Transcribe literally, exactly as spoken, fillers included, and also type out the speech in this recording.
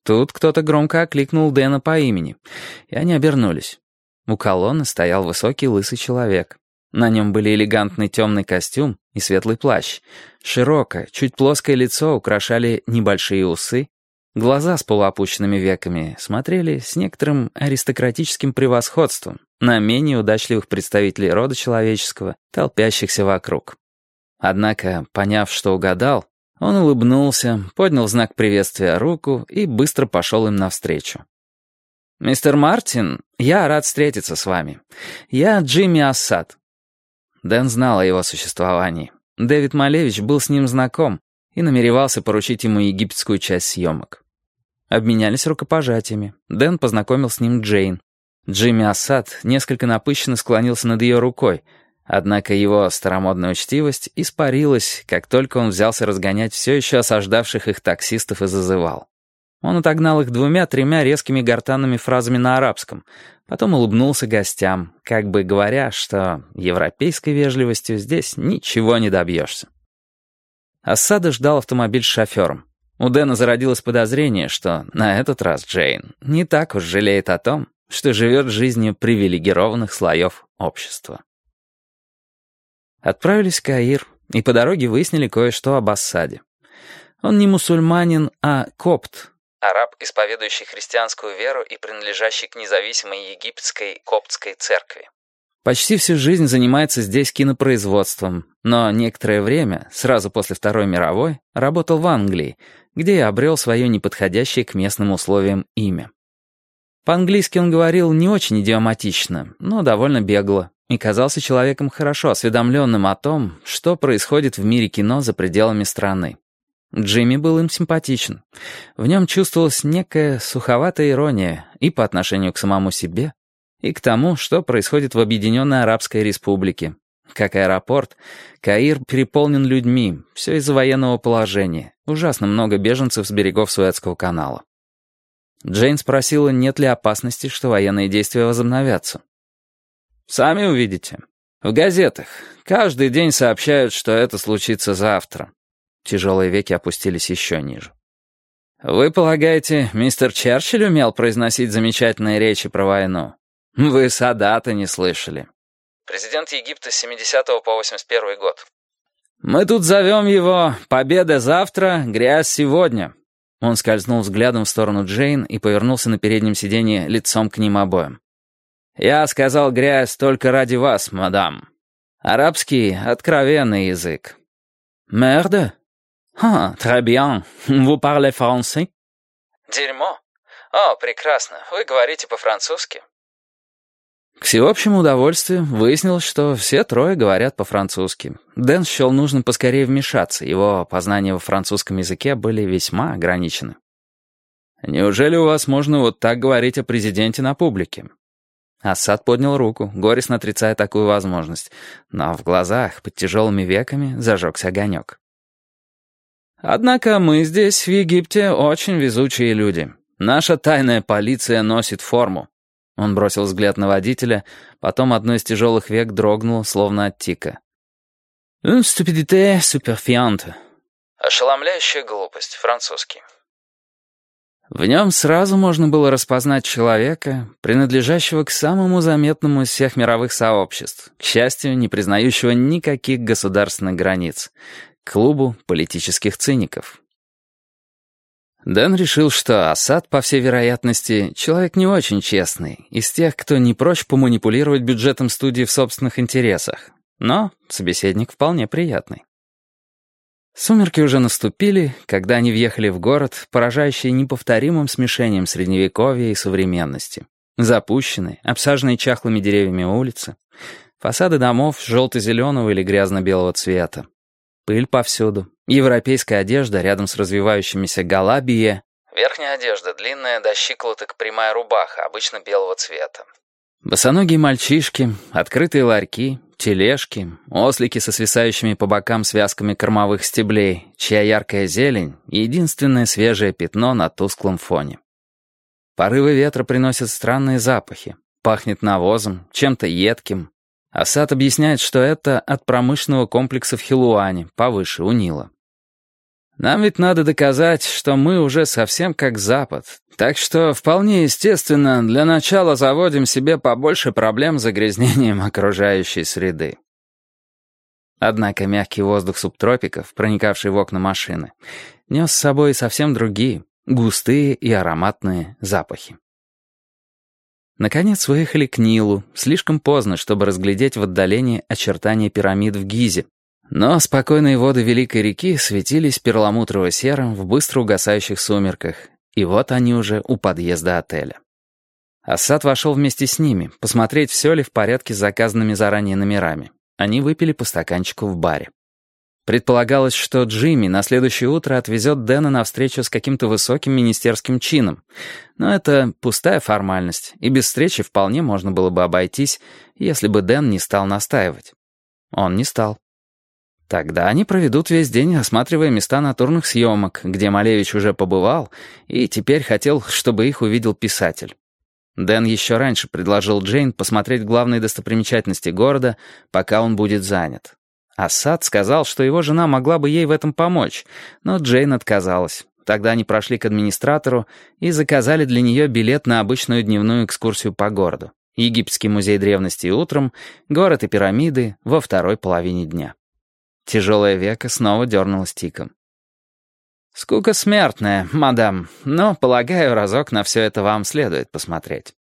Тут кто-то громко окликнул Дэна по имени, и они обернулись. У колонны стоял высокий лысый человек. На нем были элегантный темный костюм и светлый плащ. Широкое, чуть плоское лицо украшали небольшие усы. Глаза с полуопущенными веками смотрели с некоторым аристократическим превосходством на менее удачливых представителей рода человеческого, толпящихся вокруг. Однако, поняв, что угадал, он улыбнулся, поднял в знак приветствия руку и быстро пошел им навстречу. «Мистер Мартин, я рад встретиться с вами. Я Джимми Ассад». Дэн знал о его существовании. Дэвид Малевич был с ним знаком и намеревался поручить ему египетскую часть съемок. Обменялись рукопожатиями. Дэн познакомил с ним Джейн. Джимми Ассад несколько напыщенно склонился над ее рукой, однако его старомодная учтивость испарилась, как только он взялся разгонять все еще осаждавших их таксистов и зазывал. Он отогнал их двумя-тремя резкими гортанными фразами на арабском, потом улыбнулся гостям, как бы говоря, что европейской вежливостью здесь ничего не добьешься. Ассада ждал автомобиль с шофером. У Дэна зародилось подозрение, что на этот раз Джейн не так уж жалеет о том, что живет жизнью привилегированных слоев общества. Отправились в Каир, и по дороге выяснили кое-что об Ассаде. Он не мусульманин, а копт. Араб, исповедующий христианскую веру и принадлежащий к независимой египетской коптской церкви. Почти всю жизнь занимается здесь кинопроизводством, но некоторое время, сразу после Второй мировой, работал в Англии, где и обрел свое неподходящее к местным условиям имя. По-английски он говорил не очень идиоматично, но довольно бегло, и казался человеком хорошо осведомленным о том, что происходит в мире кино за пределами страны. Джимми был им симпатичен. В нем чувствовалась некая суховатая ирония и по отношению к самому себе, и к тому, что происходит в Объединенной Арабской Республике. Как аэропорт, Каир переполнен людьми, все из-за военного положения, ужасно много беженцев с берегов Суэцкого канала. Джейн спросила, нет ли опасности, что военные действия возобновятся. «Сами увидите. В газетах каждый день сообщают, что это случится завтра». Тяжелые веки опустились еще ниже. «Вы полагаете, мистер Черчилль умел произносить замечательные речи про войну? Вы Садата не слышали». Президент Египта с семидесятого по восемьдесят первый год. «Мы тут зовем его «Победа завтра, грязь сегодня». Он скользнул взглядом в сторону Джейн и повернулся на переднем сиденье лицом к ним обоим. «Я сказал грязь только ради вас, мадам. Арабский — откровенный язык». «Мерде? А, très bien. Vous parlez français?» «Дерьмо? О, прекрасно. Вы говорите по-французски». К всеобщему удовольствию выяснилось, что все трое говорят по-французски. Дэн счел нужно поскорее вмешаться, его познания во французском языке были весьма ограничены. «Неужели у вас можно вот так говорить о президенте на публике?» Ассад поднял руку, горестно отрицая такую возможность, но в глазах под тяжелыми веками зажегся огонек. «Однако мы здесь, в Египте, очень везучие люди. Наша тайная полиция носит форму». Он бросил взгляд на водителя, потом одно из тяжелых век дрогнуло, словно от тика. «Une stupidité superfiante». «Ошеломляющая глупость», французский. В нем сразу можно было распознать человека, принадлежащего к самому заметному из всех мировых сообществ, к счастью, не признающего никаких государственных границ, к клубу политических циников. Дэн решил, что Ассад, по всей вероятности, человек не очень честный, из тех, кто не прочь поманипулировать бюджетом студии в собственных интересах, но собеседник вполне приятный. Сумерки уже наступили, когда они въехали в город, поражающий неповторимым смешением средневековья и современности. Запущенные, обсаженные чахлыми деревьями улицы, фасады домов желто-зеленого или грязно-белого цвета. Пыль повсюду, европейская одежда рядом с развивающимися галабие. Верхняя одежда, длинная до щиколоток прямая рубаха, обычно белого цвета. Босоногие мальчишки, открытые ларьки, тележки, ослики со свисающими по бокам связками кормовых стеблей, чья яркая зелень — единственное свежее пятно на тусклом фоне. Порывы ветра приносят странные запахи. Пахнет навозом, чем-то едким. Ассад объясняет, что это от промышленного комплекса в Хилуане, повыше, у Нила. Нам ведь надо доказать, что мы уже совсем как Запад. Так что вполне естественно, для начала заводим себе побольше проблем с загрязнением окружающей среды. Однако мягкий воздух субтропиков, проникавший в окна машины, нес с собой совсем другие, густые и ароматные запахи. Наконец выехали к Нилу, слишком поздно, чтобы разглядеть в отдалении очертания пирамид в Гизе. Но спокойные воды Великой реки светились перламутрово-серым в быстро угасающих сумерках, и вот они уже у подъезда отеля. Ассад вошел вместе с ними, посмотреть, все ли в порядке с заказанными заранее номерами. Они выпили по стаканчику в баре. Предполагалось, что Джимми на следующее утро отвезет Дэна на встречу с каким-то высоким министерским чином. Но это пустая формальность, и без встречи вполне можно было бы обойтись, если бы Дэн не стал настаивать. Он не стал. Тогда они проведут весь день, осматривая места натурных съемок, где Малевич уже побывал, и теперь хотел, чтобы их увидел писатель. Дэн еще раньше предложил Джейн посмотреть главные достопримечательности города, пока он будет занят. Ассад сказал, что его жена могла бы ей в этом помочь, но Джейн отказалась. Тогда они прошли к администратору и заказали для нее билет на обычную дневную экскурсию по городу. Египетский музей древности утром, город и пирамиды во второй половине дня. Тяжелое веко снова дернулось тиком. «Скука смертная, мадам, но, полагаю, разок на все это вам следует посмотреть».